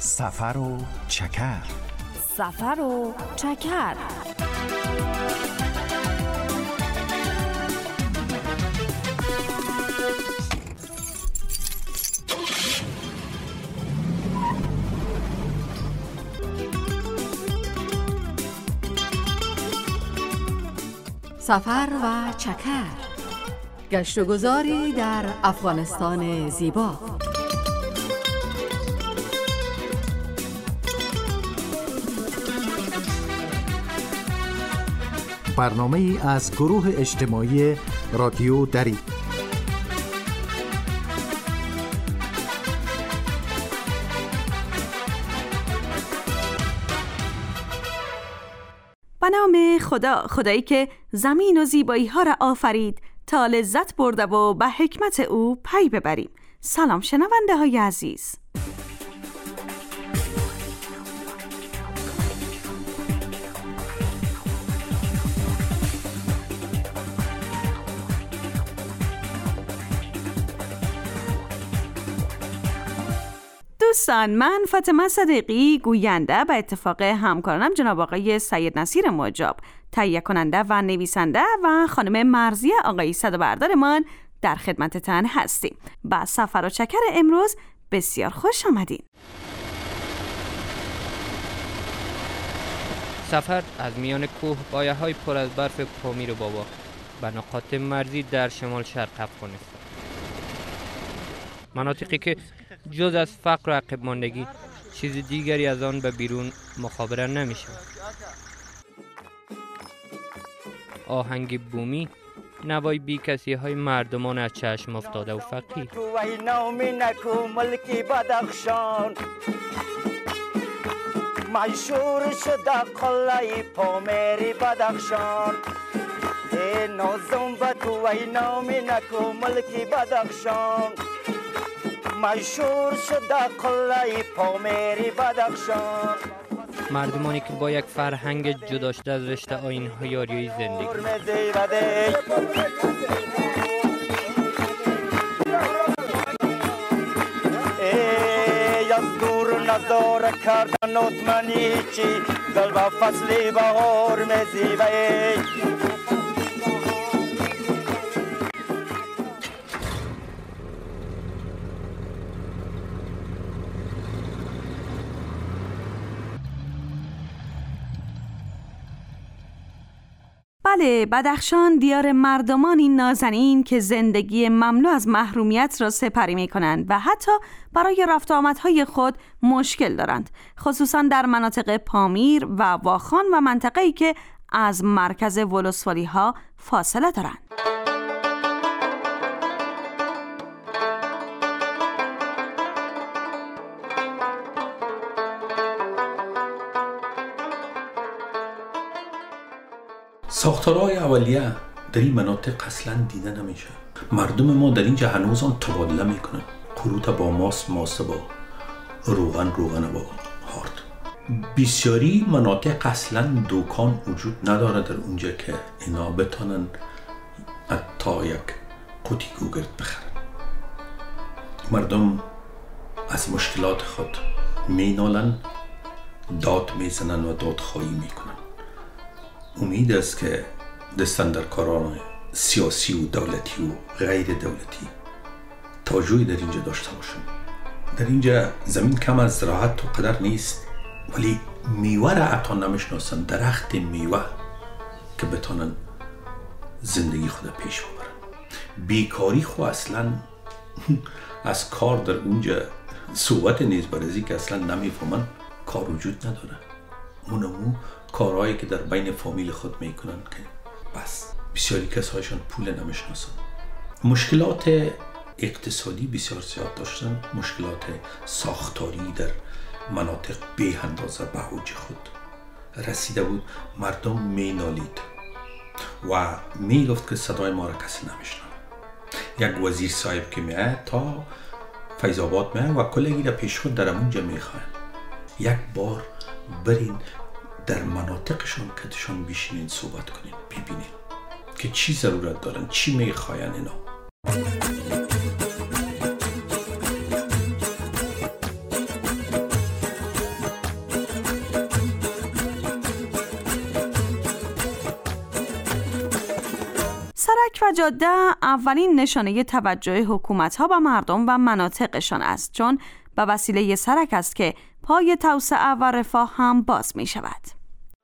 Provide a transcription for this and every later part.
سفر و چکر. سفر و چکر. سفر و چکر، گشت و گذاری در افغانستان زیبا. برنامه ای از گروه اجتماعی رادیو دری. به نام خدا، خدایی که زمین و زیبایی ها را آفرید تا لذت برده و به حکمت او پی ببریم. سلام شنونده های عزیز. دوستان، من فاطمه صدیقی، گوینده، به اتفاق همکارانم جناب آقای سید نصیر مجاب، تهیه کننده و نویسنده، و خانم مرضیه آقای صدابردارمان در خدمتتان هستیم. با سفر و چکر امروز بسیار خوش آمدین. سفر از میان کوه پایه‌های پر از برف پامیر بابا به نقاط مرزی در شمال شرق افغانستان، مناطقی که جز از فقر و عقب ماندگی چیز دیگری از آن به بیرون مخابره نمیشه. آهنگ بومی، نوای بی کسی های مردمان از چشم افتاده و فقیر. مشهور شده قلعه پامیر بدخشان، ای نازم به تو ای نامی نکو ملکی بدخشان. مشهور شده قلعه پامیر بدخشان، مردمانی که با یک فرهنگ جدا شده از رشته آیین‌های یاریایی زندگی. ای از دور نظاره کردن اتمنی چی دل با فصلی بهار میزیبه. بله، بدخشان دیار مردمانی نازنین که زندگی مملو از محرومیت را سپری می کنند و حتی برای رفت آمدهای خود مشکل دارند، خصوصا در مناطق پامیر و واخان و منطقه‌ای که از مرکز ولسوالی ها فاصله دارند. ساختارهای اولیه در این مناطق اصلا دیده نمیشه. مردم ما در اینجا هنوز آن تبادله میکنن. قروت با ماست با روغن با هارد. بسیاری مناطق اصلا دکان وجود نداره در اونجا که اینا بتونن حتی یک قوطی گوگرد بخرن. مردم از مشکلات خود مینالن، داد میزنن و دادخواهی میکنن. امید است که دستن در کاران سیاسی و دولتی و غیر دولتی توجهی در اینجا داشته باشن. در اینجا زمین کم از زراعت و قدر نیست، ولی میوه را حتی نمیشناسن، درخت میوه که بتونن زندگی خود پیش ببرن. بیکاری خو اصلا از کار در اونجا صحبت نیست، برای که اصلا نمیفهمن کار وجود نداره. اونمو کارهایی که در بین فامیل خود میکنن که بس. بسیاری کسایشان پول نمیشناسن. مشکلات اقتصادی بسیار زیاد داشتن. مشکلات ساختاری در مناطق به اندازه به اوج خود رسیده بود. مردم مینالید و میگفت که صدای ما را کسی نمیشنوه. یک وزیر صاحب که میاد تا فیض آباد میاد و کلگی را پیش خود در اونجا میخواین. یک بار برین در مناطقشون کتشان بیشینین، صحبت کنین، ببینین که چی ضرورت دارن، چی میخواین اینا. سرک و جاده اولین نشانه توجه حکومت‌ها به مردم و مناطقشان است، چون به وسیله سرک است که پای توسعه و رفاه هم باز می شود.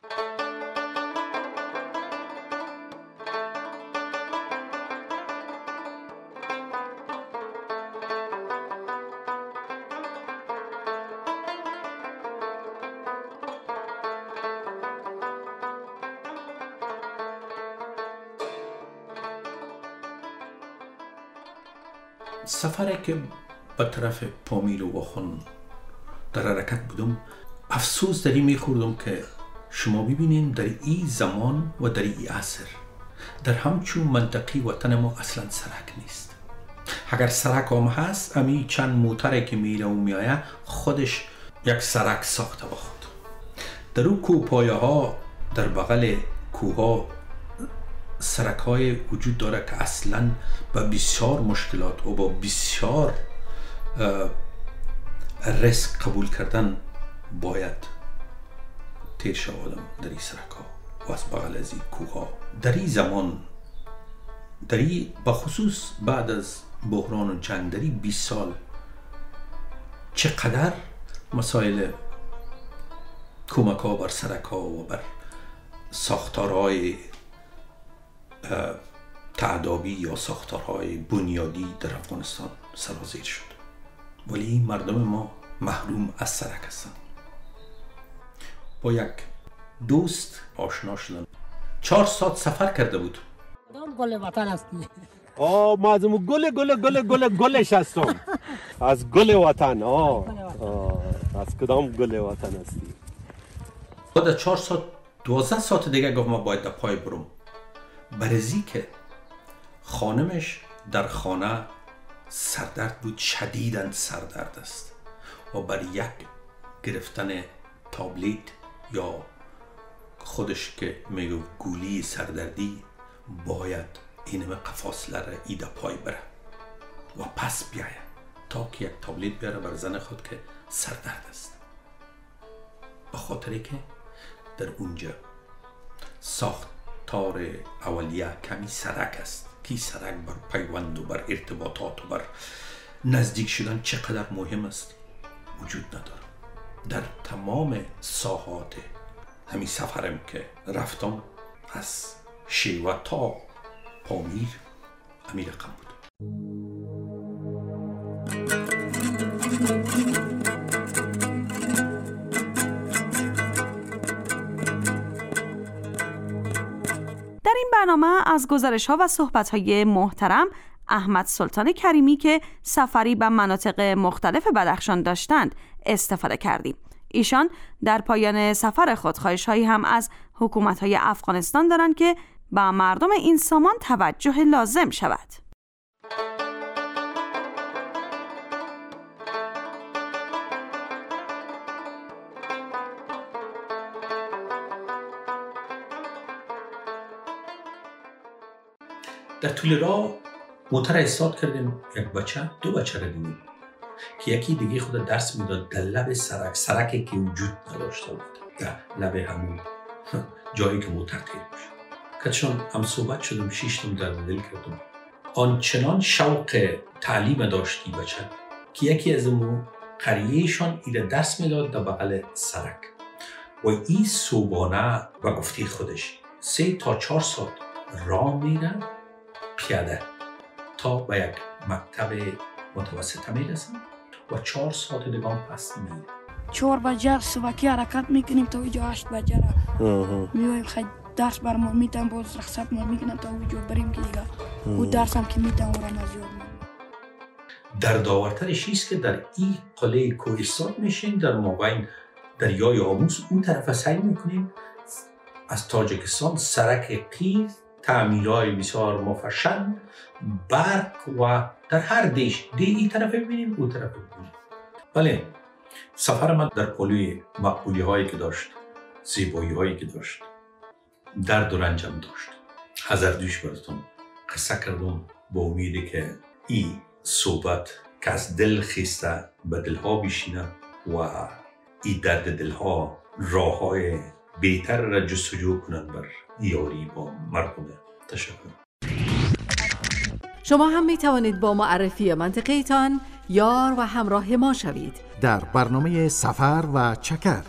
سفری که به طرف پامیر و واخان در حرکت بودم، افسوس در این میخوردم که شما ببینین در این زمان و در این عصر در همچون منطقی وطن ما اصلا سرک نیست. اگر سرک هم هست، امی چند موتره که میره و میایه خودش یک سرک ساخته با خود. در اون کوپایه ها در بغل کوها سرک های وجود داره که اصلا با بسیار مشکلات و با بسیار ریسک قبول کردن باید تیر شوادم در این سرک ها و از بغل از این کوها. در این زمان، در این بخصوص بعد از بحران و جنگ، در این 20 سال چقدر مسائل کمک ها بر سرک ها و بر ساختارهای تعدابی یا ساختارهای بنیادی در افغانستان سرازیر شد، ولی مردم ما محروم از سرک هستند. با یک دوست آشنا شدم، 4 ساعت سفر کرده بود. کدام گل وطن هستی؟ ما از گلش هستم. از گل وطن. از کدام گل وطن هستی؟ بعد 4 ساعت 12 ساعت دیگه گفت ما باید در پای برم، برزی که خانمش در خانه سردرد بود، شدیداً سردرد است و بر یک گرفتن تابلیت یا خودش که میگو گولی سردردی باید اینمه فاصله را ایده پای بره و پس بیایه تا که یک تابلیت بیاره بر زن خود که سردرد است، به خاطری که در اونجا ساختار اولیه کمی سرک است که سرک بر پیوند و بر ارتباطات و بر نزدیک شدن چقدر مهم است وجود نداره. در تمام ساحات همین سفرم که رفتم از شیوه تا پامیر همین رقم بود. در این برنامه از گزارش‌ها و صحبت‌های محترم احمد سلطان کریمی که سفری به مناطق مختلف بدخشان داشتند استفاده کردیم. ایشان در پایان سفر خود خواهش‌هایی هم از حکومت‌های افغانستان دارند که به مردم این سامان توجه لازم شود. در طول راه موتر استارت کردیم، یک بچه 2 بچه را دیدیم که یکی دیگه خود درس میداد در لب سرکی که وجود نداشته بود، در لب همون جایی که موتر تیر میشد. که چون هم صحبت شدم، شیشتم در دل کردم، آنچنان شوق تعلیم داشتی بچه که یکی از اون قریهشان ایره درس میداد در بغل سرک و این صبحانه و گفته خودش 3 تا 4 ساعت راه میرن پیاده تا به یک مکتب متوسطه میرسن و 4 ساعت دیگه هم پس میرن. 4 بجه صبحی حرکت میکنیم تا اینجا 8 بجه را میایم، خیلی درس بر ما میتن، باز رخصت ما میکنن تا اونجا بریم که دیگه او درس هم که میتن ورم از یاد در داورترش ایست که در این قلعه کوهستان میشین، در مابین دریای آموز اون طرف سعی میکنیم از تاجیکستان سرک قیر، تعمیرهای بسیار مفصل، برق و در هر دیش این طرف ببینیم اون طرف ببینیم. بله، سفر من در پلوی مقبولی هایی که داشت، زیبایی هایی که داشت، درد و رنجم داشت. هزاردوش براتون قصه کردم با امیدی که این صحبت که از دل خیسته به دلها بشینه و این درد دلها راه های بهتر را جستجو کنن بر یاری با مردم. تشکر. شما هم می توانید با معرفی منطقه‌تان یار و همراه ما شوید در برنامه سفر و چکر.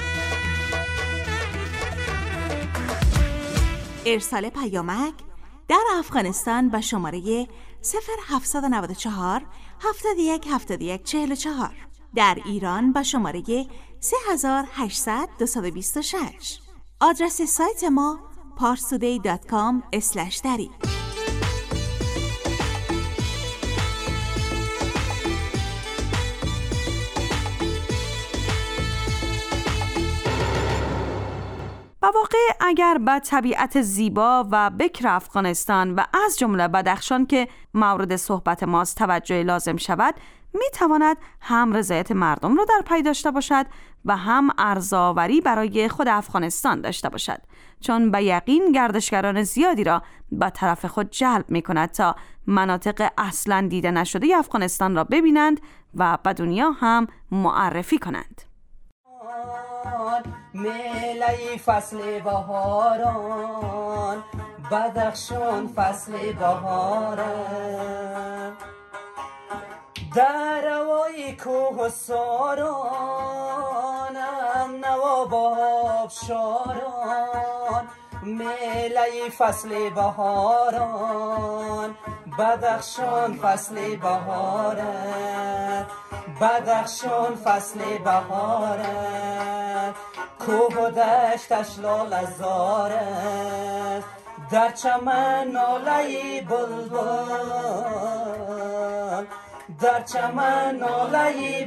ارسال پیامک در افغانستان به شماره 0794 71 71 44. در ایران به شماره 3800 226. آدرس سایت ما parstoday.com/dari. با واقع اگر به طبیعت زیبا و بکر افغانستان و از جمله بدخشان که مورد صحبت ماست توجه لازم شود، می تواند هم رضایت مردم را در پی داشته باشد و هم ارزآوری برای خود افغانستان داشته باشد، چون به یقین گردشگران زیادی را به طرف خود جلب می کند تا مناطق اصلاً دیده نشده افغانستان را ببینند و به دنیا هم معرفی کنند. میله فصل بهاران، بدخشان فصل بهاران، در روای کوه و سارانم نوا باب شاران. میله فصل بهاران، بدخشان فصل بهاران، بدخشان فصل بهاران. کوه و دشتش لاله زاره، در چمن ناله بلبل، در چمن ناله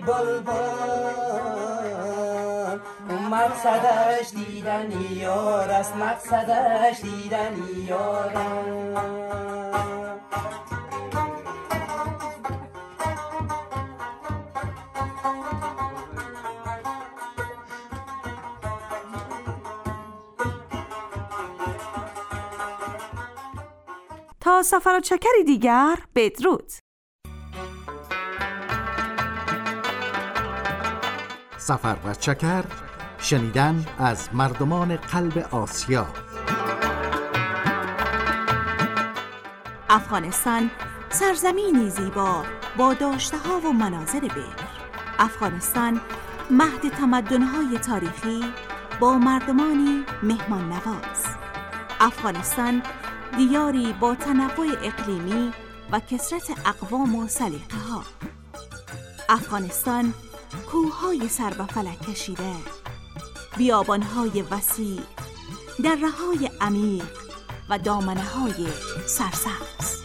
بلبل. مقصدش دیدن یار است، مقصدش دیدن یار است. تا سفر و چکری دیگر، بدرود. سفر و چکر، شنیدن از مردمان قلب آسیا. افغانستان سرزمینی زیبا با داشته‌ها و مناظر بکر. افغانستان مهد تمدن‌های تاریخی با مردمانی مهمان نواز. افغانستان دیاری با تنوع اقلیمی و کثرت اقوام و سلیقه‌ها. افغانستان کوه‌های سر به فلک کشیده، بیابان‌های وسیع، دره‌های عمیق و دامنه‌های سرسبز.